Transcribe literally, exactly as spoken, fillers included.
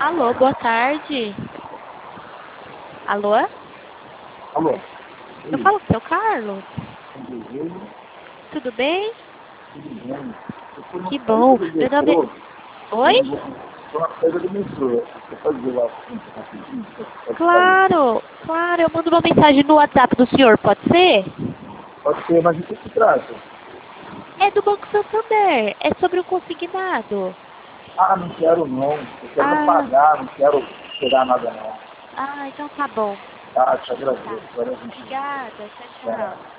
Alô, boa tarde. Alô? Alô? Eu falo com o seu Carlos? Tudo Tudo bem? bem? Eu fui numa Que saída bom. do Meu nome metrô. é... Oi? Foi uma saída do metrô. Você pode dizer lá rapidinho? Pode sair. Claro, claro. Eu mando uma mensagem no WhatsApp do senhor, pode ser? Pode ser, mas de que se trata? É do Banco Santander. É sobre o consignado. Ah, não quero não. Eu quero não Ah, pagar, não quero pegar nada não. ah, então tá bom. Tá, te Tá. agradeço. Agora a gente... Obrigada. Tchau, É. tchau.